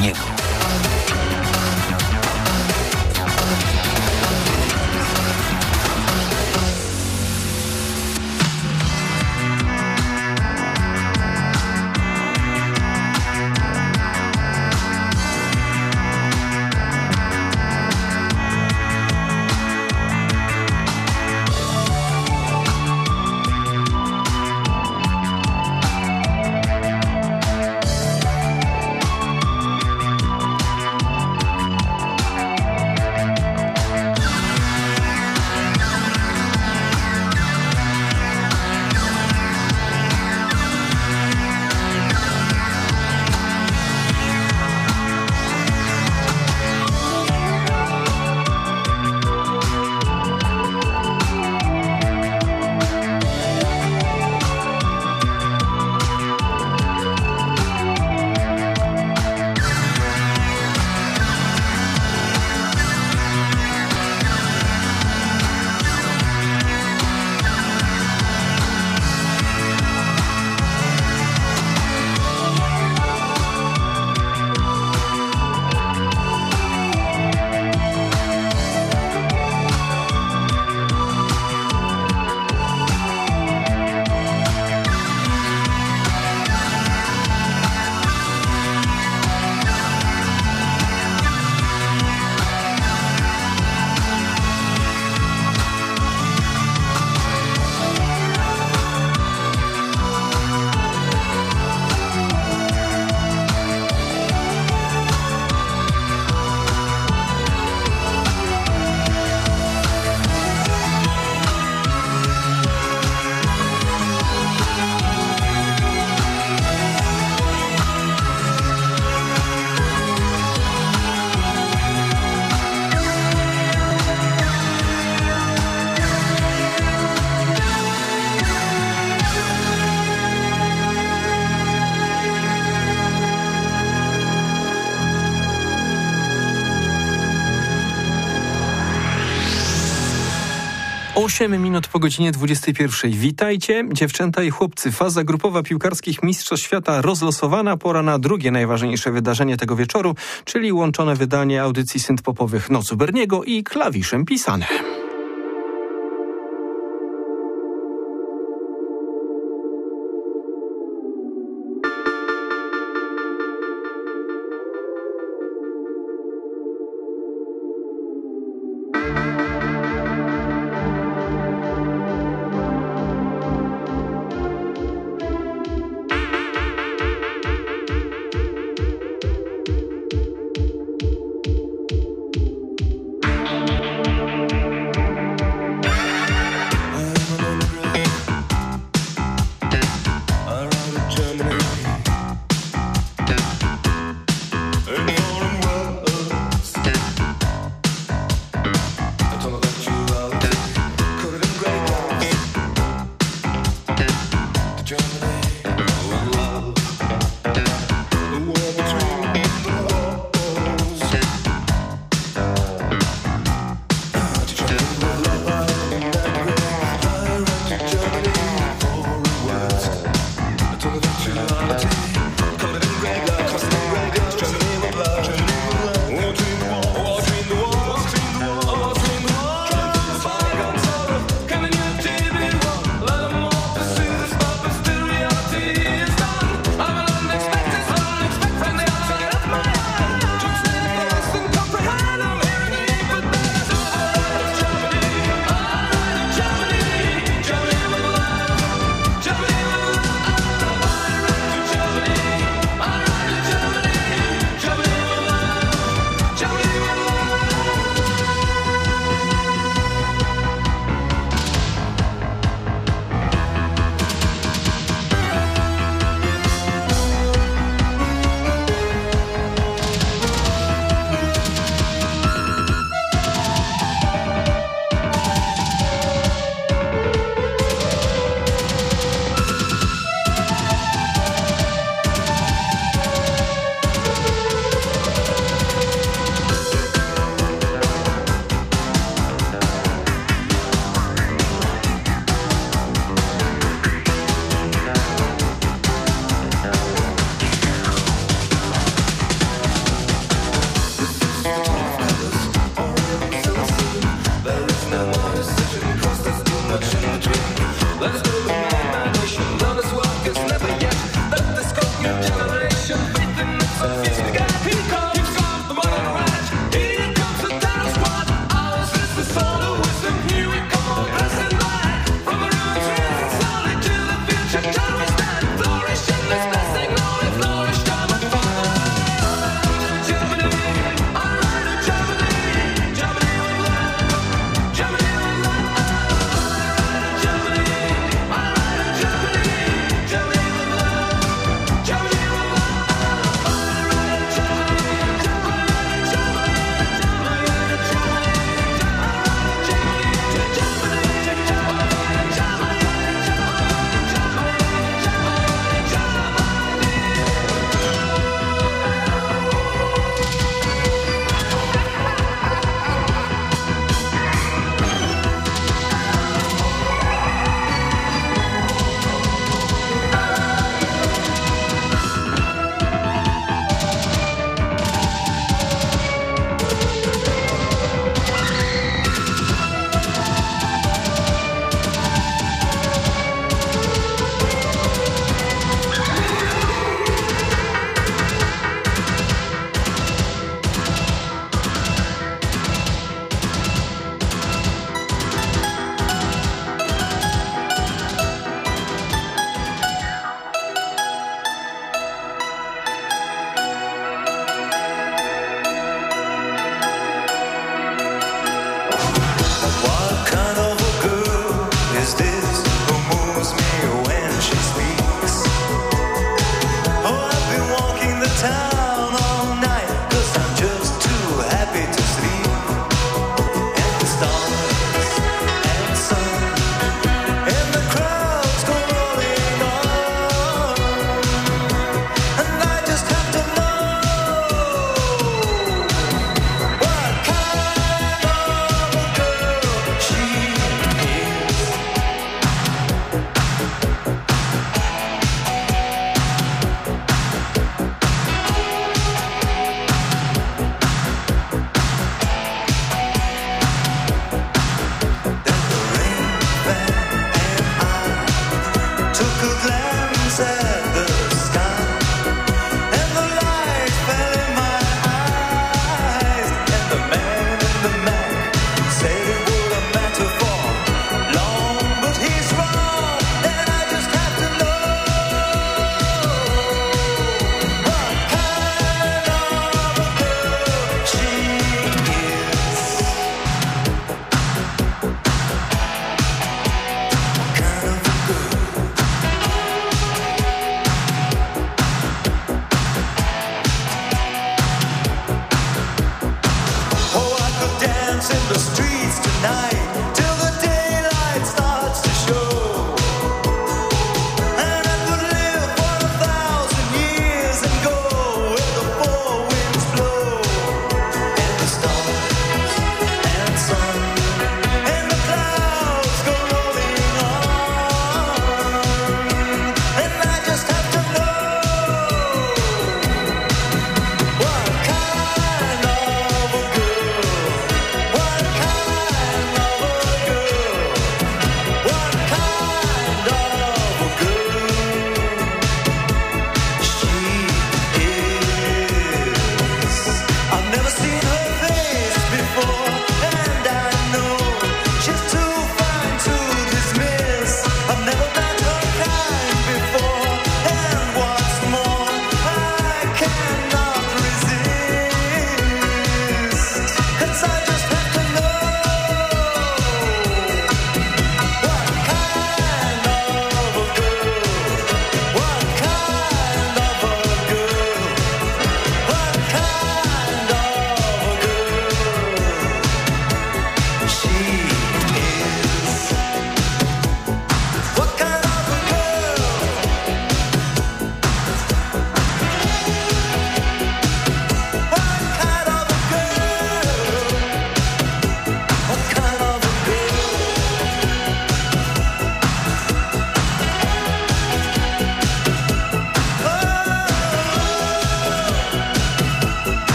Berniego. Osiem minut po godzinie 21. Witajcie, dziewczęta i chłopcy. Faza grupowa piłkarskich Mistrzostw Świata rozlosowana. Pora na drugie najważniejsze wydarzenie tego wieczoru, czyli łączone wydanie audycji synth-popowych Nocu Berniego i klawiszem pisane.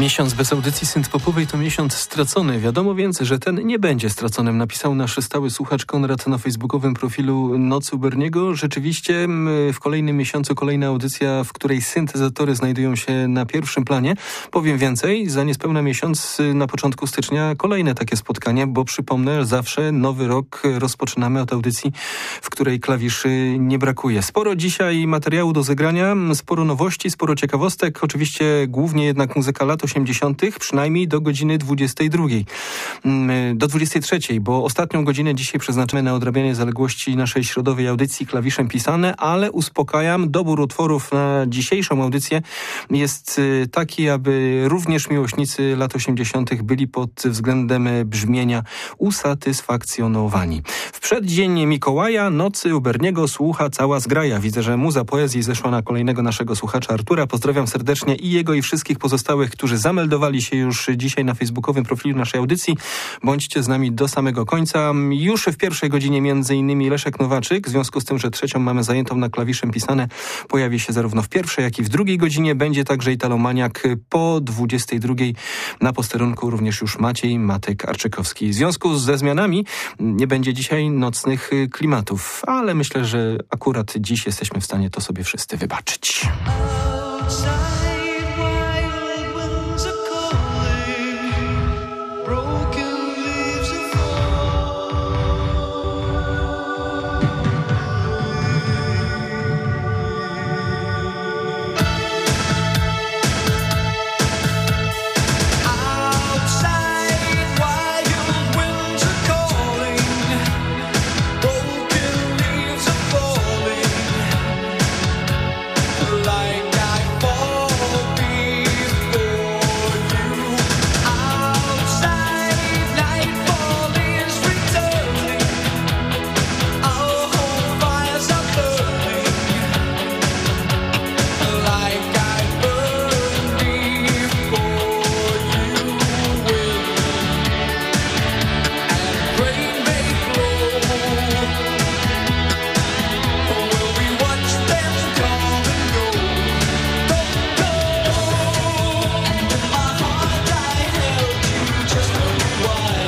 Miesiąc bez audycji synth-popowej to miesiąc stracony. Wiadomo więc, że ten nie będzie straconym, napisał nasz stały słuchacz Konrad na facebookowym profilu Nocy u Berniego. Rzeczywiście w kolejnym miesiącu kolejna audycja, w której syntezatory znajdują się na pierwszym planie. Powiem więcej, za niespełna miesiąc na początku stycznia kolejne takie spotkanie, bo przypomnę, zawsze nowy rok rozpoczynamy od audycji, w której klawiszy nie brakuje. Sporo dzisiaj materiału do zegrania, sporo nowości, sporo ciekawostek, oczywiście głównie jednak muzyka lat 80., przynajmniej do godziny 22. Do 23, bo ostatnią godzinę dzisiaj przeznaczymy na odrabianie zaległości naszej środowej audycji klawiszem pisane, ale uspokajam, dobór utworów na dzisiejszą audycję jest taki, aby również miłośnicy lat 80. byli pod względem brzmienia usatysfakcjonowani. W przeddzień Mikołaja Nocy u Berniego słucha cała zgraja. Widzę, że muza poezji zeszła na kolejnego naszego słuchacza Artura. Pozdrawiam serdecznie i jego, i wszystkich pozostałych, którzy zameldowali się już dzisiaj na facebookowym profilu naszej audycji. Bądźcie z nami do samego końca. Już w pierwszej godzinie m.in. Leszek Nowaczyk, w związku z tym, że trzecią mamy zajętą na klawiszem pisane, pojawi się zarówno w pierwszej, jak i w drugiej godzinie. Będzie także Italomaniak po 22. Na posterunku również już Maciej Matyk-Arczykowski. W związku ze zmianami nie będzie dzisiaj nocnych klimatów, ale myślę, że akurat dziś jesteśmy w stanie to sobie wszyscy wybaczyć.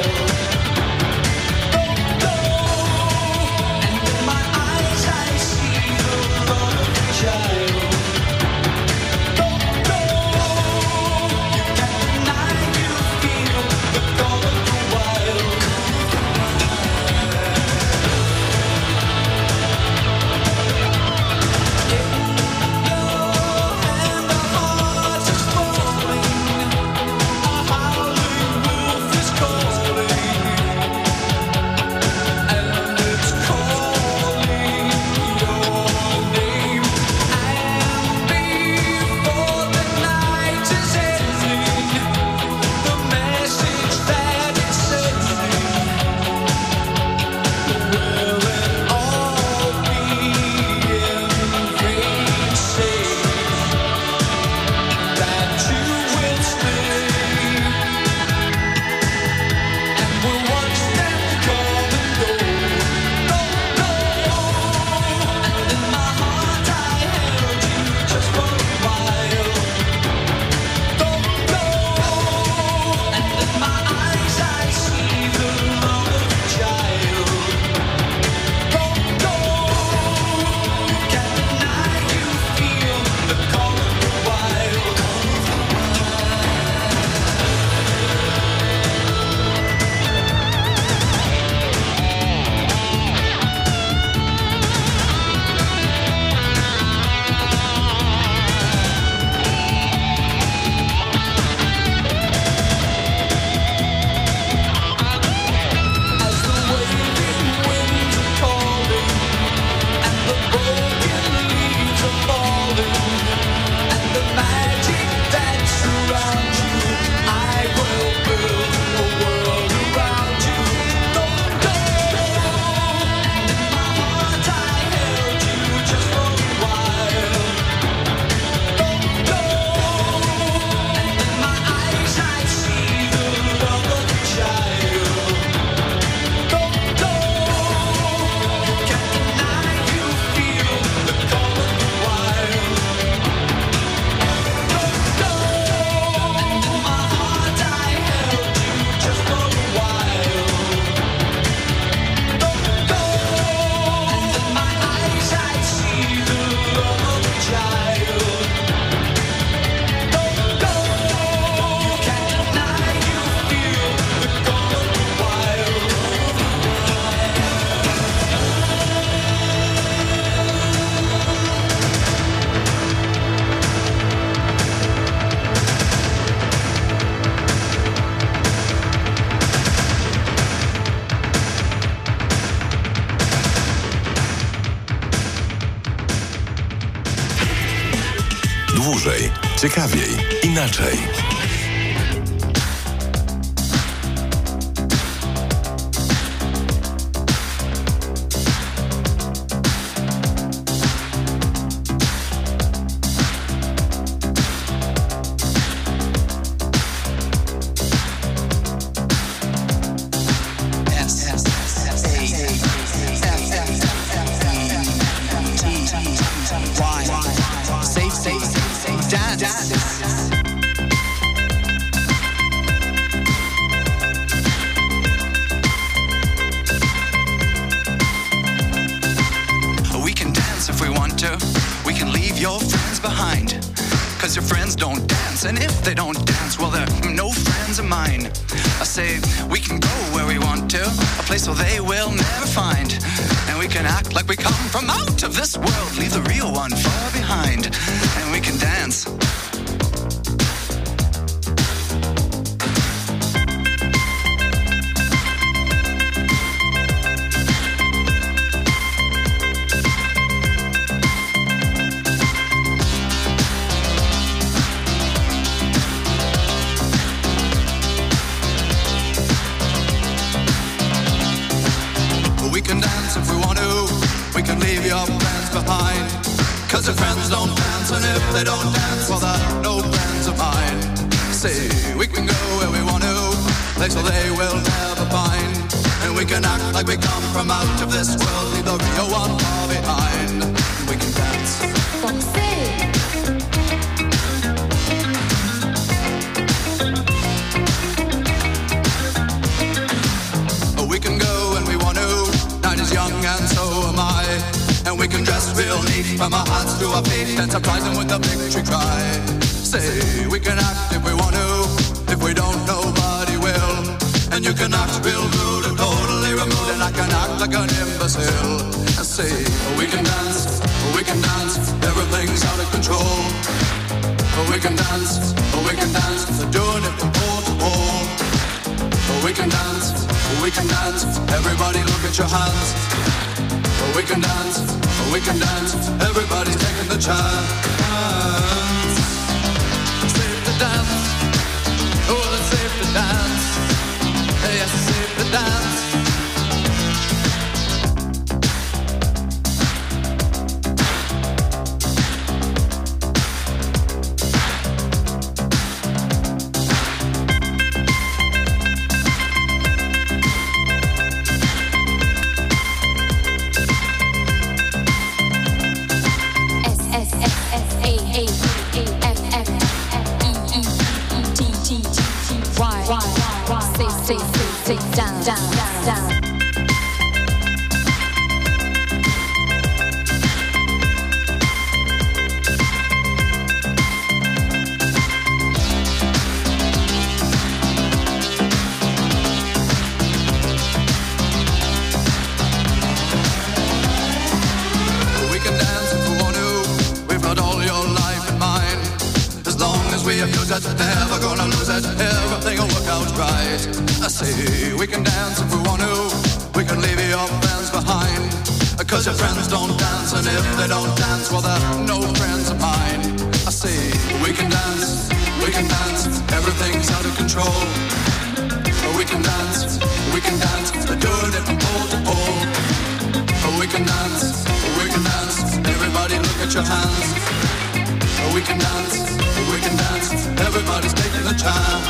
I see Dłużej, ciekawiej, inaczej. And if they don't dance, well, they're no friends of mine. I say, we can go where we want to, a place where they will never find. And we can act like we come from out of this world, leave the real one far behind. And we can dance. Cause your friends don't dance, and if they don't dance, well, they're no friends of mine. Say, we can go where we want to, place where they will never find. And we can act like we come from out of this world, leave the real one far behind. We can dance. We can go when we want to, night is young and so am I. And we can dress real neat from our hearts to our feet and surprise them with a victory cry. Say, we can act if we want to, if we don't, nobody will. And you can act real rude and totally removed, and I can act like an imbecile. And say, we can dance, everything's out of control. We can dance, they're doing it from pole to pole. We can dance, everybody look at your hands. We can dance, everybody's taking the chance. Safe to dance, oh, it's safe to dance. Yes, it's safe to dance. Never gonna lose it, everything will work out right. I say, we can dance if we want to, we can leave your friends behind. Cause your friends don't dance, and if they don't dance, well, they're no friends of mine. I say, we can dance, everything's out of control. We can dance, they're doing it from pole to pole. We can dance, everybody look at your hands. We can dance, everybody's taking the chance.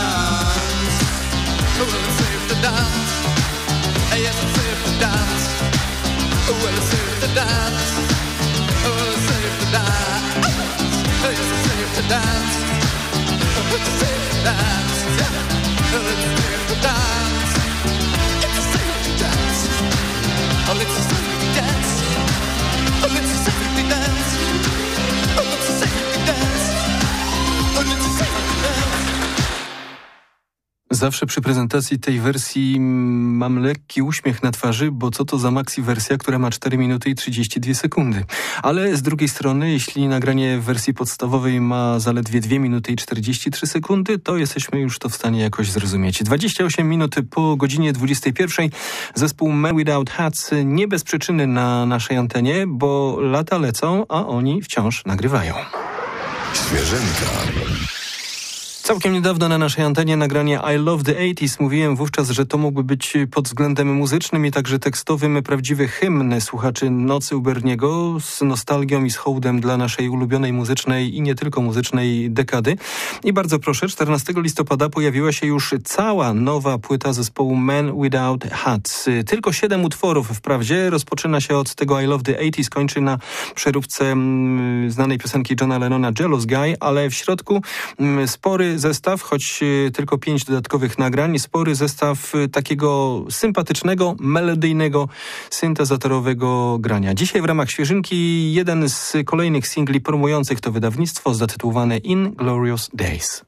Well, it's safe to dance. Yes, it's safe to dance. Well, it's safe to dance. Oh, it's safe to dance. Yes, it's safe to dance. It's safe to dance. Well, it's safe to dance. It's safe to dance. Oh, it's safe to dance. Oh, it's safe to dance. Oh, it's safe to dance. Oh, it's safe to dance. Zawsze przy prezentacji tej wersji mam lekki uśmiech na twarzy, bo co to za maxi wersja, która ma 4 minuty i 32 sekundy. Ale z drugiej strony, jeśli nagranie w wersji podstawowej ma zaledwie 2 minuty i 43 sekundy, to jesteśmy już to w stanie jakoś zrozumieć. 28 minut po godzinie 21. Zespół Men Without Hats nie bez przyczyny na naszej antenie, bo lata lecą, a oni wciąż nagrywają. Świeżynka. Całkiem niedawno na naszej antenie nagranie I Love the 80s. Mówiłem wówczas, że to mógłby być pod względem muzycznym i także tekstowym prawdziwy hymn słuchaczy Nocy u Berniego z nostalgią i z hołdem dla naszej ulubionej muzycznej i nie tylko muzycznej dekady. I bardzo proszę, 14 listopada pojawiła się już cała nowa płyta zespołu Men Without Hats. Tylko 7 utworów wprawdzie. Rozpoczyna się od tego I Love the 80s, kończy na przeróbce znanej piosenki Johna Lennona Jealous Guy, ale w środku spory zestaw, choć tylko 5 dodatkowych nagrań, spory zestaw takiego sympatycznego, melodyjnego, syntezatorowego grania. Dzisiaj w ramach świeżynki jeden z kolejnych singli promujących to wydawnictwo zatytułowane Inglorious Days.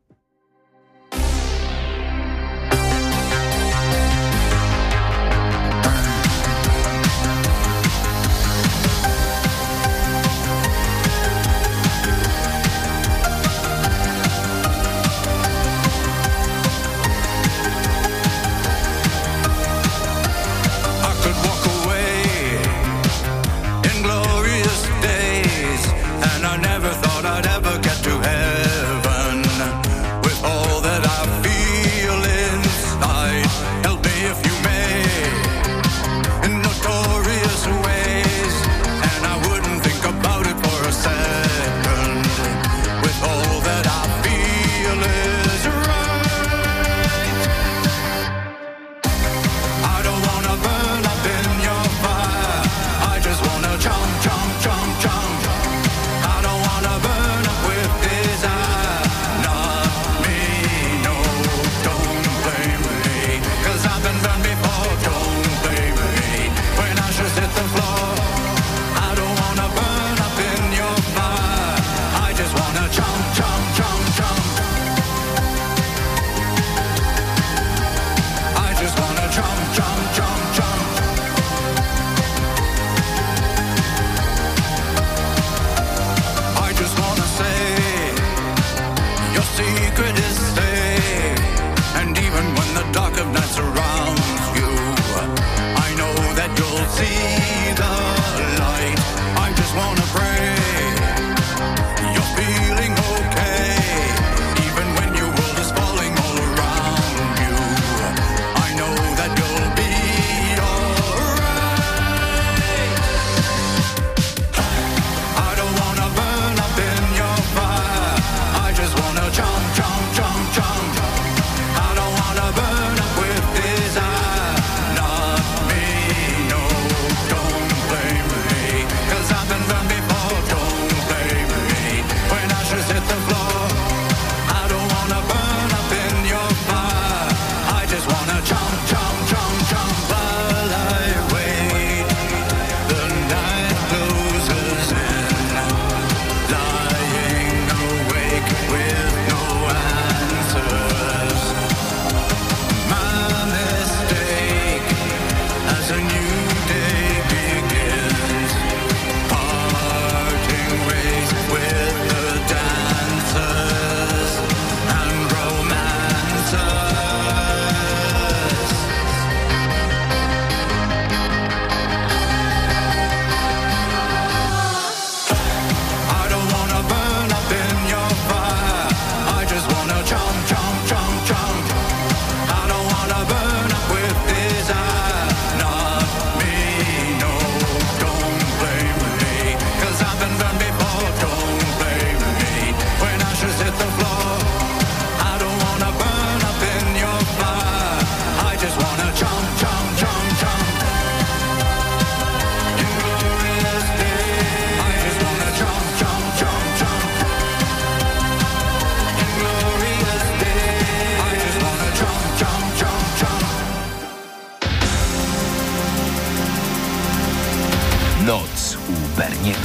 Noc u Berniego.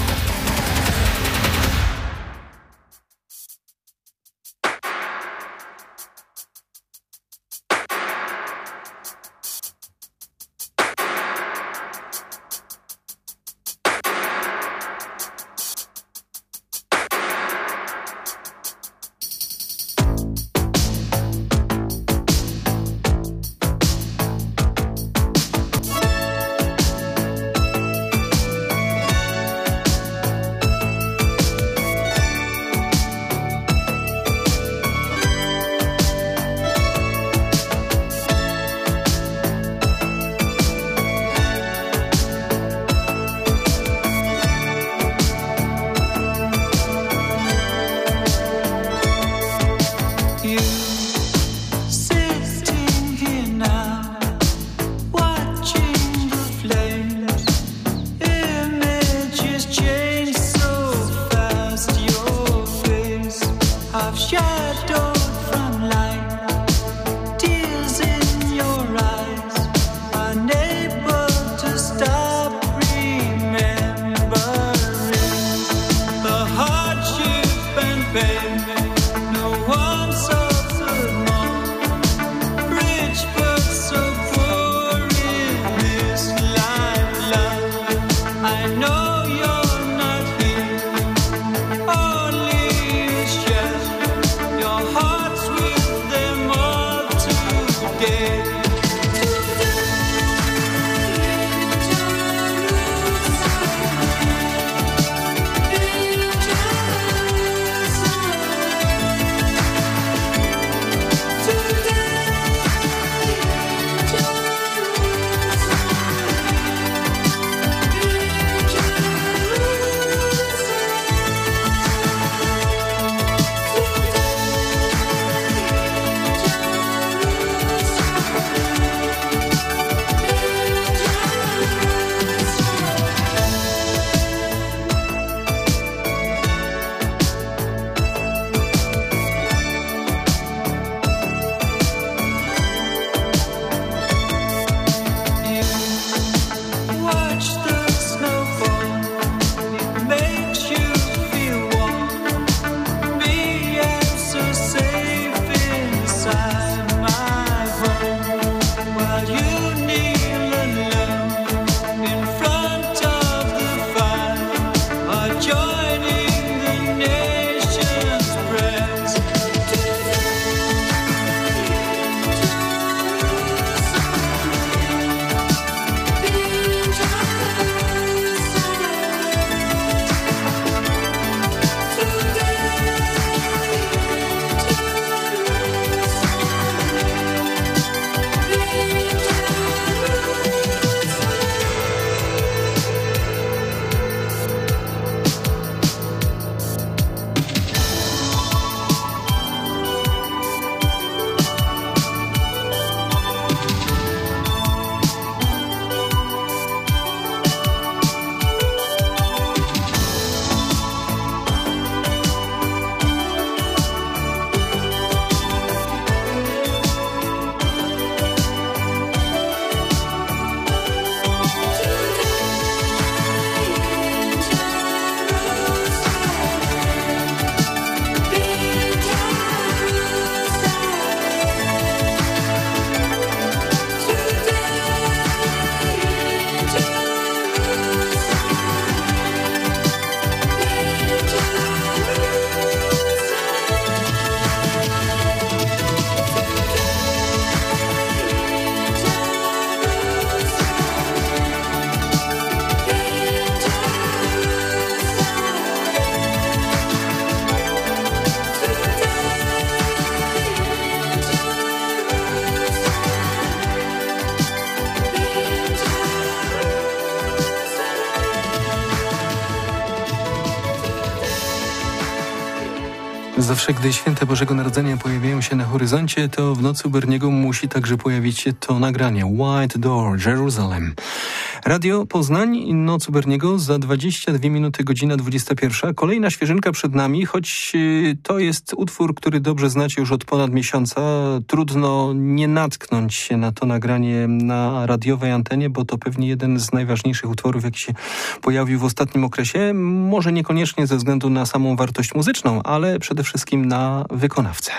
Zawsze, gdy święta Bożego Narodzenia pojawiają się na horyzoncie, to w nocy u Berniego musi także pojawić się to nagranie White Door, Jerusalem. Radio Poznań, Noc u Berniego, za 22 minuty, godzina 21. Kolejna świeżynka przed nami, choć to jest utwór, który dobrze znacie już od ponad miesiąca. Trudno nie natknąć się na to nagranie na radiowej antenie, bo to pewnie jeden z najważniejszych utworów, jaki się pojawił w ostatnim okresie. Może niekoniecznie ze względu na samą wartość muzyczną, ale przede wszystkim na wykonawcę.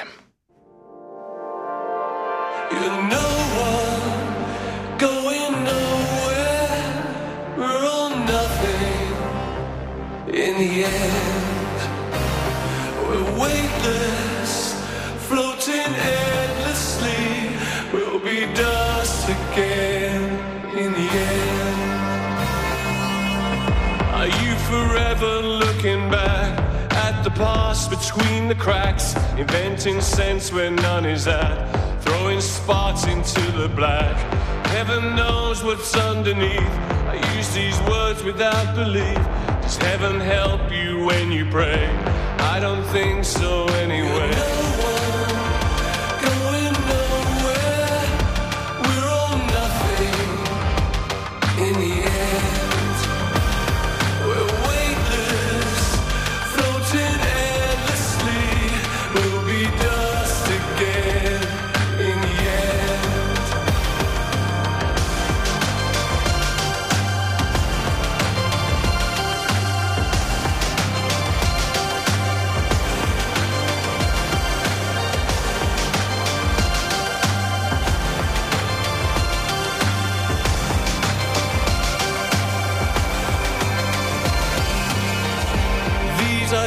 In the end, we're weightless, floating endlessly. We'll be dust again in the end. Are you forever looking back at the past between the cracks, inventing sense where none is at, throwing sparks into the black? Heaven knows what's underneath. I use these words without belief. Does heaven help you when you pray? I don't think so anyway. Going nowhere, we're all nothing in the end. We're weightless, floating endlessly. We'll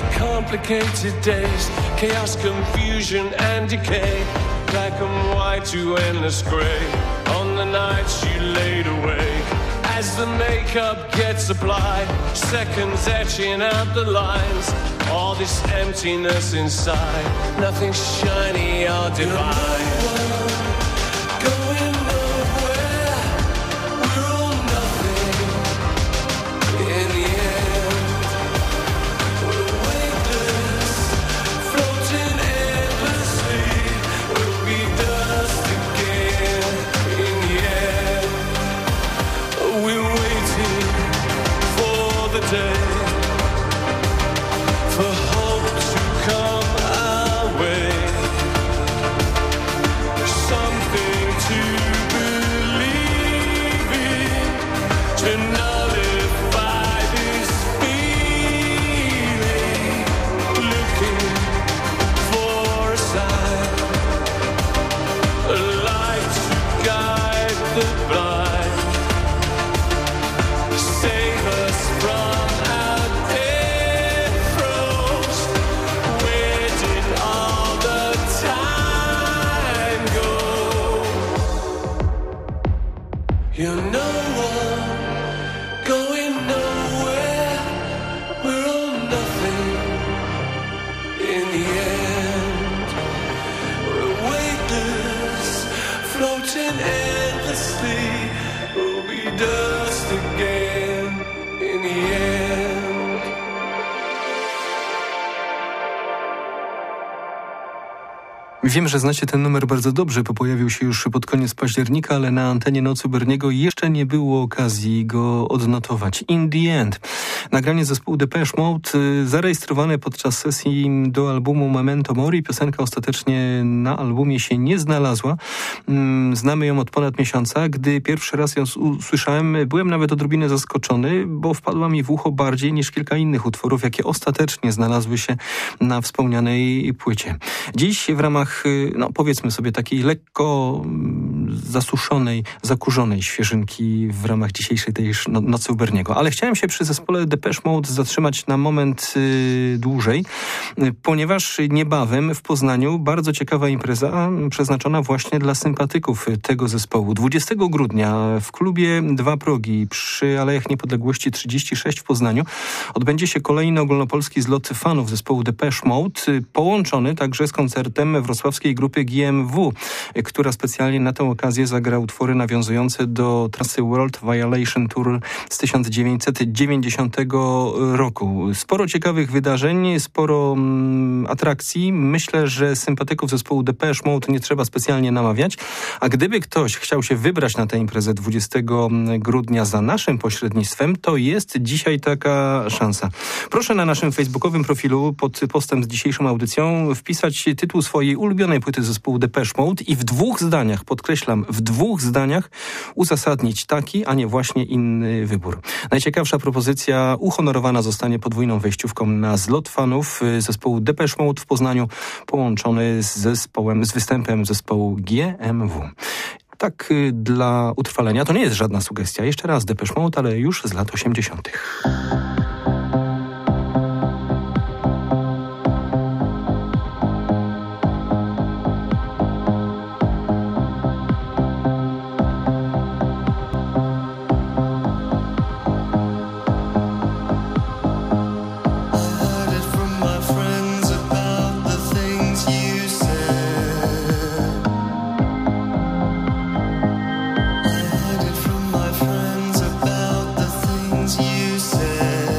complicated days, chaos, confusion and decay, black and white to endless grey, on the nights you laid awake. As the makeup gets applied, seconds etching out the lines, all this emptiness inside, nothing shiny or divine. Going nowhere, we're all nothing in the end. We're weightless, floating endlessly, we'll be dust again in the end. We're waiting for the day, for hope to come our way, something to believe in, to nullify this feeling, looking for a sign, a light to guide the blind, save us from our death throes. Where did all the time go? You're no one, going nowhere. We're all nothing in the end. We're weightless, floating endlessly. We'll be dust again in the end. Wiem, że znacie ten numer bardzo dobrze, bo pojawił się już pod koniec października, ale na antenie Nocy Berniego jeszcze nie było okazji go odnotować. In the End. Nagranie zespołu Depeche Mode, zarejestrowane podczas sesji do albumu Memento Mori. Piosenka ostatecznie na albumie się nie znalazła. Znamy ją od ponad miesiąca. Gdy pierwszy raz ją usłyszałem, byłem nawet odrobinę zaskoczony, bo wpadła mi w ucho bardziej niż kilka innych utworów, jakie ostatecznie znalazły się na wspomnianej płycie. Dziś w ramach, no powiedzmy sobie, takiej lekko zasuszonej, zakurzonej świeżynki w ramach dzisiejszej tej Nocy u Berniego. Ale chciałem się przy zespole Depeche Mode zatrzymać na moment dłużej, ponieważ niebawem w Poznaniu bardzo ciekawa impreza przeznaczona właśnie dla sympatyków tego zespołu. 20 grudnia w klubie Dwa Progi przy Alejach Niepodległości 36 w Poznaniu odbędzie się kolejny ogólnopolski zlot fanów zespołu Depeche Mode, połączony także z koncertem wrocławskiej grupy GMW, która specjalnie na tę okazję zagra utwory nawiązujące do trasy World Violation Tour z 1990 roku. Sporo ciekawych wydarzeń, sporo atrakcji. Myślę, że sympatyków zespołu Depeche Mode nie trzeba specjalnie namawiać, a gdyby ktoś chciał się wybrać na tę imprezę 20 grudnia za naszym pośrednictwem, to jest dzisiaj taka szansa. Proszę na naszym facebookowym profilu pod postem z dzisiejszą audycją wpisać tytuł swojej ulubionej płyty zespołu Depeche Mode i w 2 zdaniach, podkreślam, w 2 zdaniach uzasadnić taki, a nie właśnie inny wybór. Najciekawsza propozycja uhonorowana zostanie podwójną wejściówką na zlot fanów zespołu Depeche Mode w Poznaniu, połączony z występem zespołu GMW. Tak dla utrwalenia, to nie jest żadna sugestia. Jeszcze raz Depeche Mode, ale już z lat 80. You said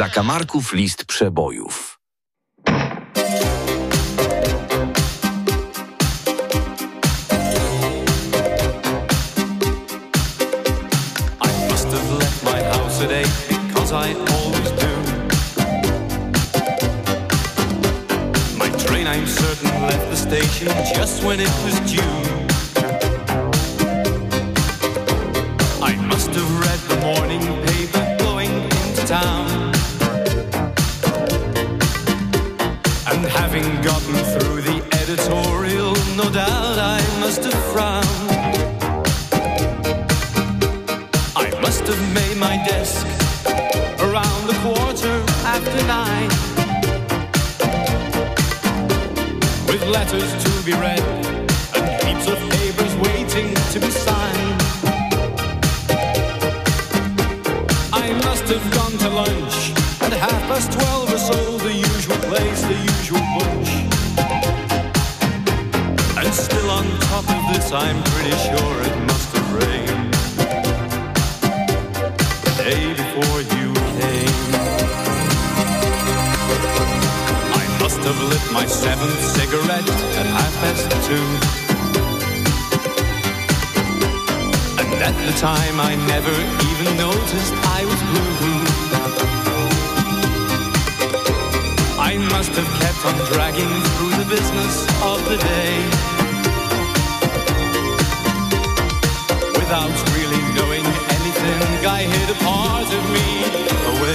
Zakamarków list przebojów. I must have left my house at 8 because I always do. My train, I'm certain, left the station just when it was due. I must have read the morning paper going into town, and having gotten through the editorial, no doubt I must have frowned. I must have made my desk around the 9:15, with letters to be read and heaps of papers waiting to be signed. I must have gone to lunch at 12:30 or so, the usual place, the usual bunch. And still on top of this, I'm pretty sure it must have rained the day before you came. I must have lit my 7th cigarette at 2:30. And at the time I never even noticed I was blue. I must have kept on dragging through the business of the day, without really knowing anything. I hid a part of me away.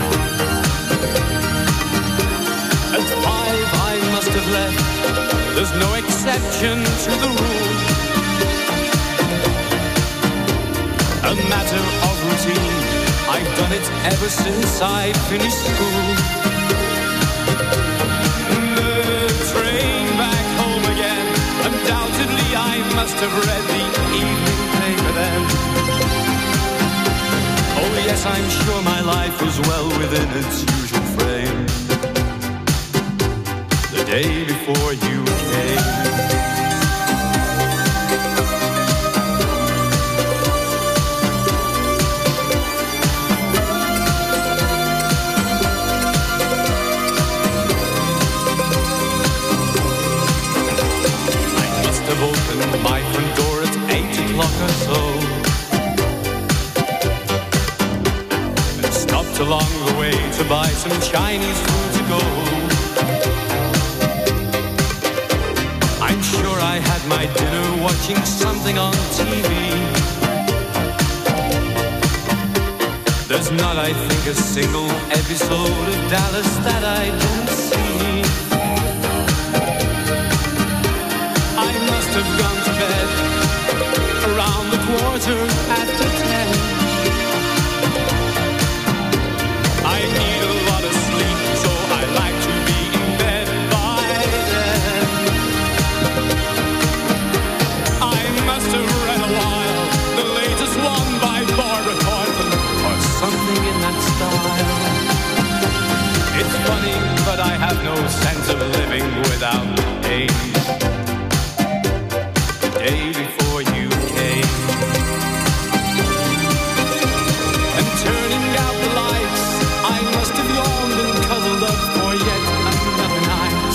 At 5 I must have left. There's no exception to the rule. A matter of routine, I've done it ever since I finished school. The train back home again. Undoubtedly I must have read the evening paper then. Oh yes, I'm sure my life was well within its usual frame the day before you came. Opened my front door at 8 o'clock or so, and stopped along the way to buy some Chinese food to go. I'm sure I had my dinner watching something on TV. There's not, I think, a single episode of Dallas that I didn't see. Have gone to bed around the 10:15. I need a lot of sleep, so I like to be in bed by then. I must have read a while, the latest one by Barbara Carlton, or something in that style. It's funny, but I have no sense of living without pain. Day before you came, and turning out the lights, I must have yawned and cuddled up for yet another night.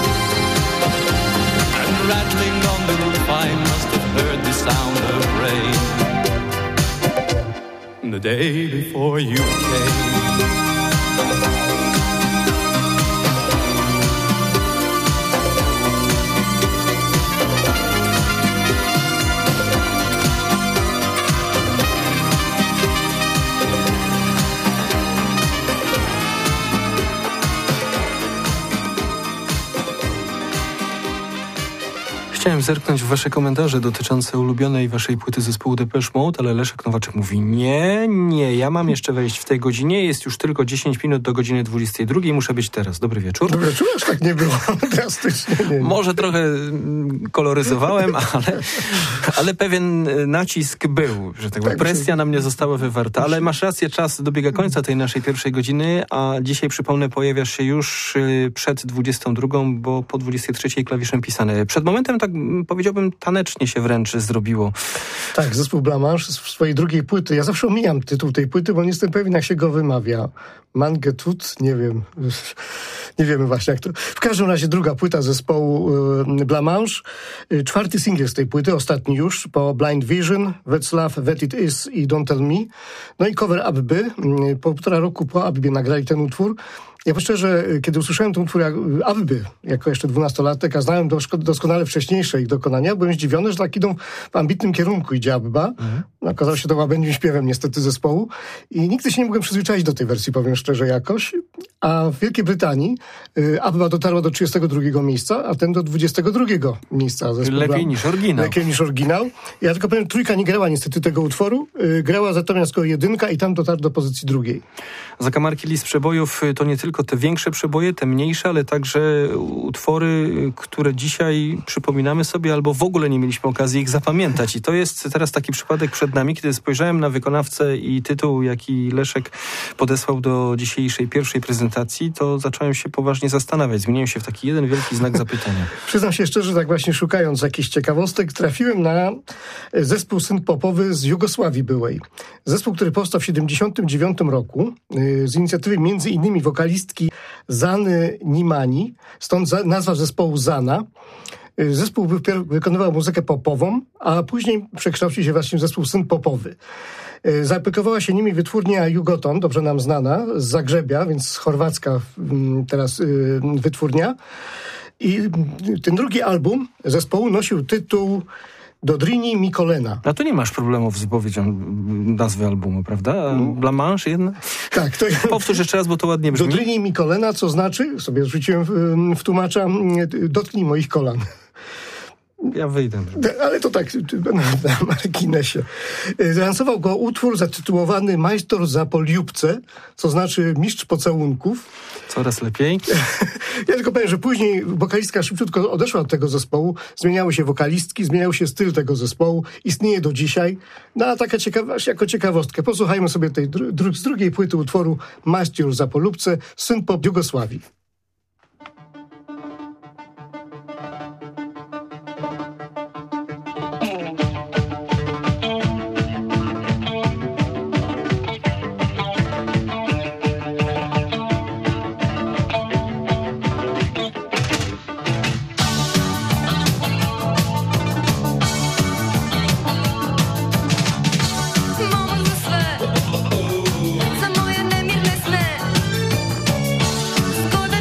And rattling on the roof, I must have heard the sound of rain the day before you came. Chciałem zerknąć w wasze komentarze dotyczące ulubionej waszej płyty zespołu Depeche Mode, ale Leszek Nowaczek mówi nie, ja mam jeszcze wejść w tej godzinie, jest już tylko 10 minut do godziny 22, muszę być teraz. Dobry wieczór. Dobry wieczór, aż tak nie było drastycznie. Nie. Może trochę koloryzowałem, ale pewien nacisk był, że tak powiem, presja na mnie została wywarta, ale masz rację, czas dobiega końca tej naszej pierwszej godziny, a dzisiaj, przypomnę, pojawiasz się już przed 22, bo po 23 klawiszem pisane. Przed momentem tak powiedziałbym, tanecznie się wręcz zrobiło. Tak, zespół Blanche z swojej drugiej płyty. Ja zawsze omijam tytuł tej płyty, bo nie jestem pewien, jak się go wymawia. Mangetut? Nie wiem. Nie wiemy właśnie, jak to... W każdym razie druga płyta zespołu Blanche. 4. singiel z tej płyty, ostatni już, po Blind Vision, That's Love, That It Is i Don't Tell Me. No i cover Abby. Po 1,5 roku po Abbie nagrali ten utwór. Ja po szczerze, kiedy usłyszałem ten utwór Abby, jako jeszcze 12-latek, a znałem doskonale wcześniejsze ich dokonania, byłem zdziwiony, że tak idą w ambitnym kierunku idzie Abba. Okazało się to łabędzim śpiewem niestety zespołu i nigdy się nie mogłem przyzwyczaić do tej wersji, powiem szczerze, jakoś. A w Wielkiej Brytanii Abba dotarła do 32 miejsca, a ten do 22 miejsca. Lepiej niż oryginał. Lepiej niż oryginał. Ja tylko powiem, trójka nie grała niestety tego utworu. Grała natomiast tylko 1 i tam dotarł do pozycji 2. Zakamarki list przebojów to nie tylko te większe przeboje, te mniejsze, ale także utwory, które dzisiaj przypominamy sobie albo w ogóle nie mieliśmy okazji ich zapamiętać. I to jest teraz taki przypadek przed nami, kiedy spojrzałem na wykonawcę i tytuł, jaki Leszek podesłał do dzisiejszej pierwszej prezentacji, to zacząłem się poważnie zastanawiać. Zmieniłem się w taki jeden wielki znak zapytania. Przyznam się szczerze, tak właśnie szukając jakichś ciekawostek, trafiłem na zespół synth-popowy z Jugosławii byłej. Zespół, który powstał w 1979 roku z inicjatywy między innymi wokalistki Zany Nimani, stąd nazwa zespołu Zana. Zespół wykonywał muzykę popową, a później przekształcił się właśnie w zespół synth-popowy. Zaopiekowała się nimi wytwórnia Jugoton, dobrze nam znana, z Zagrzebia, więc chorwacka teraz wytwórnia. I ten drugi album zespołu nosił tytuł Dodrini Mikolena. A tu nie masz problemów z wypowiedzią nazwy albumu, prawda? Blanche jedna? Tak. To Powtórz jeszcze raz, bo to ładnie brzmi. Dodrini Mikolena, co znaczy, sobie rzuciłem w tłumacza, dotknij moich kolan. Ja wyjdę. Ale to tak na marginesie. Zlansował go utwór zatytułowany Majstor za Poliubce, co znaczy mistrz pocałunków. Coraz lepiej. Ja tylko powiem, że później wokalistka szybciutko odeszła od tego zespołu, zmieniały się wokalistki, zmieniał się styl tego zespołu, istnieje do dzisiaj. No a taka jako ciekawostkę, posłuchajmy sobie tej z drugiej płyty utworu Majstor za Poliubce, synth-pop Jugosławii. Za moje nemirne sny, zgoda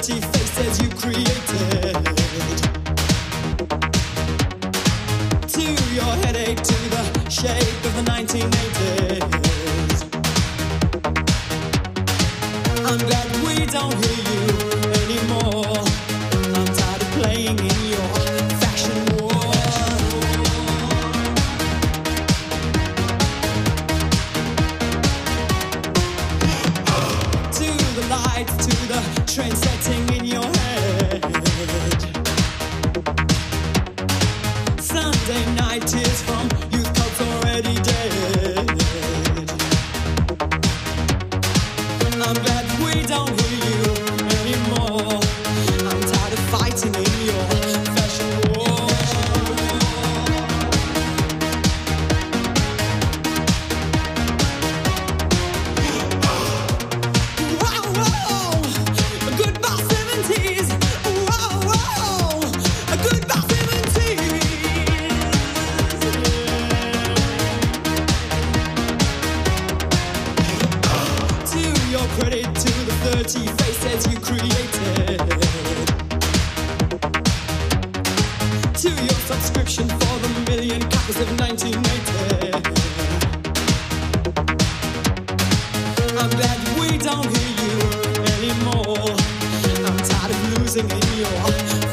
30 faces you created. To your headache, to the shape of the 1980s. I'm glad we don't hear you anymore. I'm tired of playing in your fashion war. To the lights, to the trend setting in your head. Sunday night tears from youth cults already dead. I'm glad we don't hear you anymore. I'm tired of fighting in your fashion war. Whoa, whoa, goodbye 70s. Whoa, whoa, goodbye 70s. To your credit, to the 30 faces you created. To your subscription for the million copies of 1980. I'm glad we don't hear you anymore. I'm tired of losing in your